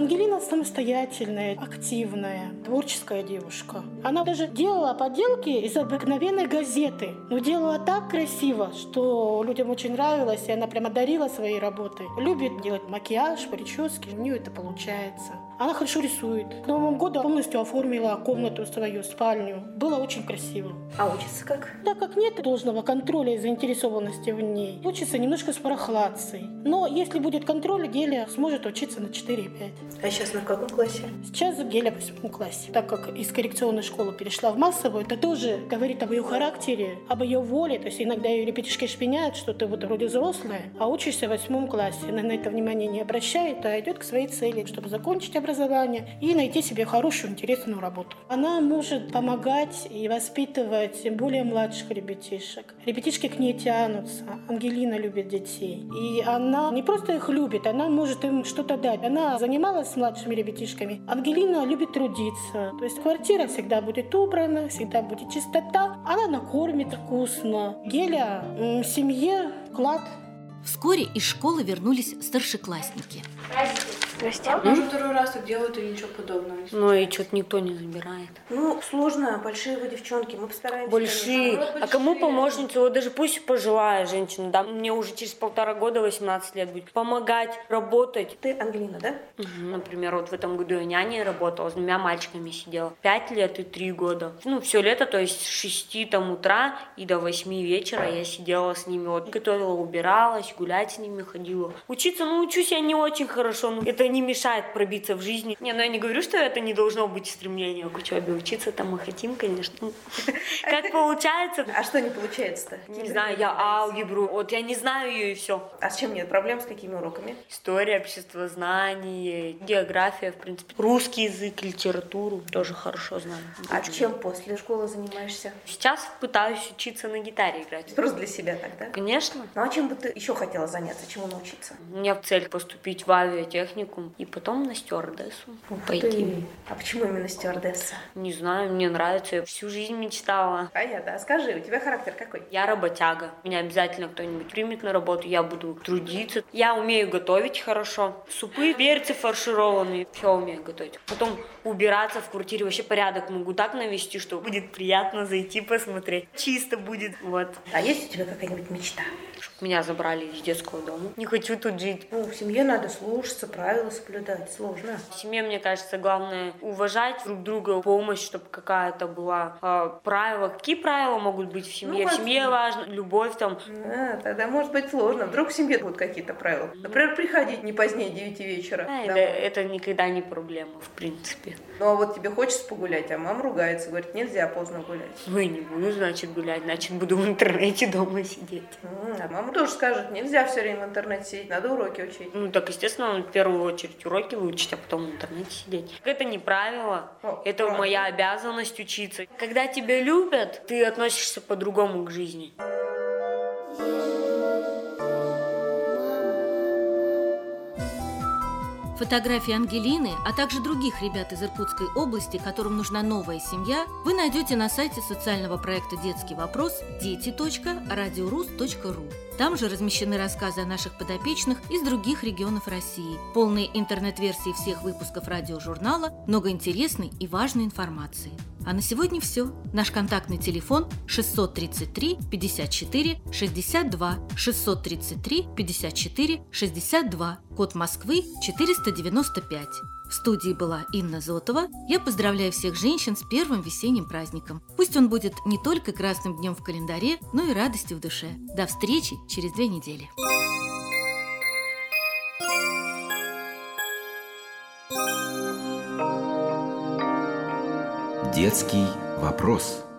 Ангелина самостоятельная, активная, творческая девушка. Она даже делала поделки из обыкновенной газеты, но делала так красиво, что людям очень нравилось, и она прямо дарила свои работы. Любит делать макияж, прически, у нее это получается. Она хорошо рисует. К Новому году полностью оформила комнату свою, спальню. Было очень красиво. А учится как? Так как нет должного контроля и заинтересованности в ней, учится немножко с прохладцей. Но если будет контроль, Геля сможет учиться на 4,5. А сейчас на каком классе? Сейчас Геля в 8 классе. Так как из коррекционной школы перешла в массовую, это тоже говорит об ее характере, об ее воле. То есть иногда ее ребятишки шпиняют, что ты вот вроде взрослая, а учишься в 8 классе. Она на это внимание не обращает, а идет к своей цели, чтобы закончить образование и найти себе хорошую, интересную работу. Она может помогать и воспитывать более младших ребятишек. Ребятишки к ней тянутся. Ангелина любит детей. И она не просто их любит, она может им что-то дать. Она занималась с младшими ребятишками. Ангелина любит трудиться. То есть квартира всегда будет убрана, всегда будет чистота. Она накормит вкусно. Геля в семье вклад. Вскоре из школы вернулись старшеклассники. Здрасте. Я уже второй раз так делают, и ничего подобного. Ну и что-то никто не забирает. Ну, сложно. Большие вы девчонки. Мы постараемся. Большие. конечно. А кому помощницу? Вот даже пусть пожилая женщина, да, мне уже через 1,5 года 18 лет будет. Помогать, работать. Ты Ангелина, да? Например, вот в этом году я няней работала, с 2 мальчиками сидела. 5 лет и 3 года. Ну, все лето, то есть с 6 утра и до 8 вечера я сидела с ними. Вот, готовила, убиралась, гулять с ними ходила. Учиться, учусь я не очень хорошо, но это не мешает пробиться в жизни. Не, я не говорю, что это не должно быть стремление к учебе. Учиться там мы хотим, конечно. Как получается? А что не получается-то? Не знаю, я алгебру. Вот я не знаю ее и все. А с чем нет проблем, с какими уроками? История, обществознание, география, в принципе. Русский язык, литературу тоже хорошо знаю. А чем после школы занимаешься? Сейчас пытаюсь учиться на гитаре играть. Просто для себя так, да? Конечно. Ну а чем бы ты еще хотела заняться? Чему научиться? У меня цель поступить в авиатехникум и потом на стюардессу пойти. А почему именно стюардесса? Не знаю, мне нравится. Я всю жизнь мечтала. Понятно. А скажи, у тебя характер какой? Я работяга. Меня обязательно кто-нибудь примет на работу, я буду трудиться. Я умею готовить хорошо. Супы, перцы фаршированные. Все умею готовить. Потом убираться в квартире. Вообще порядок могу так навести, что будет приятно зайти посмотреть. Чисто будет. Вот. А есть у тебя какая-нибудь мечта? Чтоб меня забрали из детского дома. Не хочу тут жить. Ну, в семье надо слушаться, правила соблюдать. Сложно. В семье, мне кажется, главное уважать друг друга, помощь, чтобы какая-то была правила. Какие правила могут быть в семье? В семье важно любовь там. Тогда может быть сложно. Вдруг в семье будут какие-то правила. Например, приходить не позднее 9 вечера. Это никогда не проблема, в принципе. Ну, а вот тебе хочется погулять, а мама ругается, говорит, нельзя поздно гулять. Ну и не буду, значит, гулять, значит, буду в интернете дома сидеть. А мама тоже скажет, нельзя все время в интернете сидеть, надо уроки учить. Ну, так, естественно, в первую очередь уроки выучить, а потом в интернете сидеть. Это не правило, это моя обязанность учиться. Когда тебя любят, ты относишься по-другому к жизни. Фотографии Ангелины, а также других ребят из Иркутской области, которым нужна новая семья, вы найдете на сайте социального проекта «Детский вопрос» дети.радиорус.ру. Там же размещены рассказы о наших подопечных из других регионов России, полные интернет-версии всех выпусков радиожурнала, много интересной и важной информации. А на сегодня все. Наш контактный телефон 633 54 62 633 54 62, код Москвы 495. В студии была Инна Зотова. Я поздравляю всех женщин с первым весенним праздником. Пусть он будет не только красным днем в календаре, но и радостью в душе. До встречи через 2 недели. Детский вопрос.